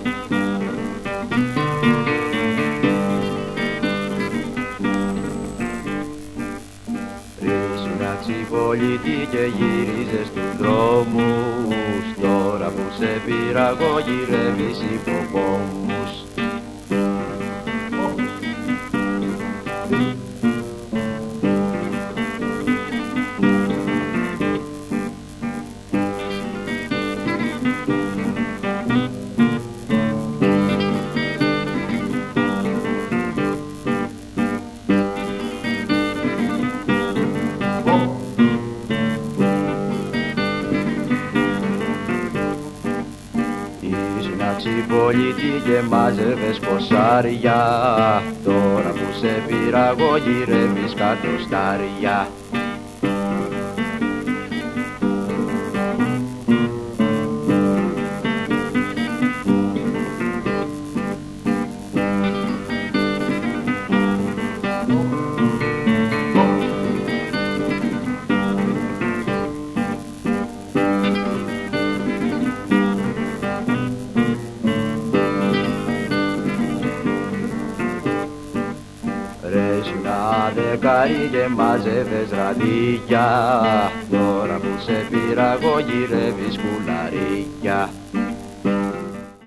Πολίτη και γύριζες στους δρόμους, τώρα που σε πήρα εγώ γυρεύεις υποκόμους. Πολίτη και μάζευες κοσάρια, τώρα που σε πήρα εγώ γυρεύεις κατοστάρια. Δεκάρι και μάζευες ραδίκια, τώρα που σε πήρα εγώ γυρεύεις κουλαρίκια.